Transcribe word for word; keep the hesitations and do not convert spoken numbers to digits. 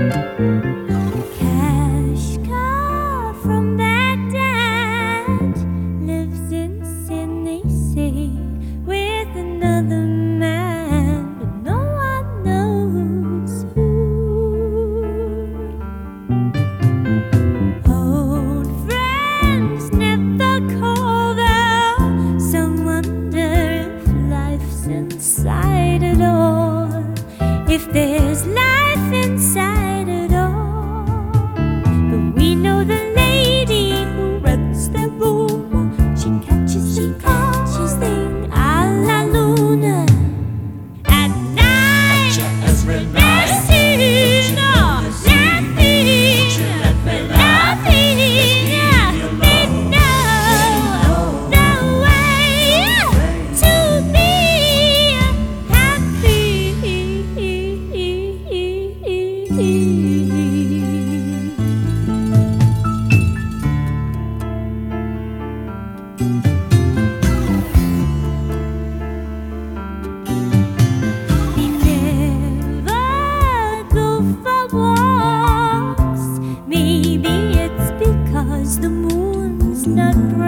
Cash car from Baghdad lives in sin, they say, with another man, but no one knows who. Old friends never call, though some wonder if life's inside it all, if there's life inside it all. But we know the lady who runs the room, she catches the catches thing a la Luna at night. Every night. Nothing, no, nothing, nothing, no, no way to be happy. We never go for walks. Maybe it's because the moon's not bright.